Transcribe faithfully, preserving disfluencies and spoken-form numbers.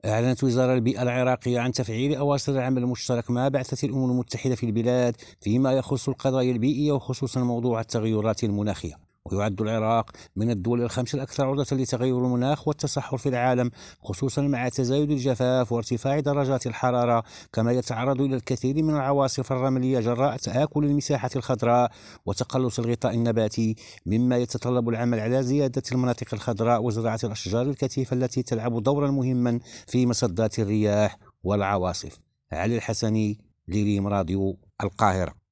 أعلنت وزارة البيئة العراقية عن تفعيل أواصر العمل المشترك مع بعثة الأمم المتحدة في البلاد فيما يخص القضايا البيئية وخصوصا موضوع التغيرات المناخية. ويعد العراق من الدول الخمس الأكثر عرضة لتغير المناخ والتصحر في العالم، خصوصا مع تزايد الجفاف وارتفاع درجات الحرارة، كما يتعرض إلى الكثير من العواصف الرملية جراء تآكل المساحة الخضراء وتقلص الغطاء النباتي، مما يتطلب العمل على زيادة المناطق الخضراء وزراعة الأشجار الكثيفة التي تلعب دورا مهما في مصدات الرياح والعواصف. علي الحسني، لريم راديو، القاهرة.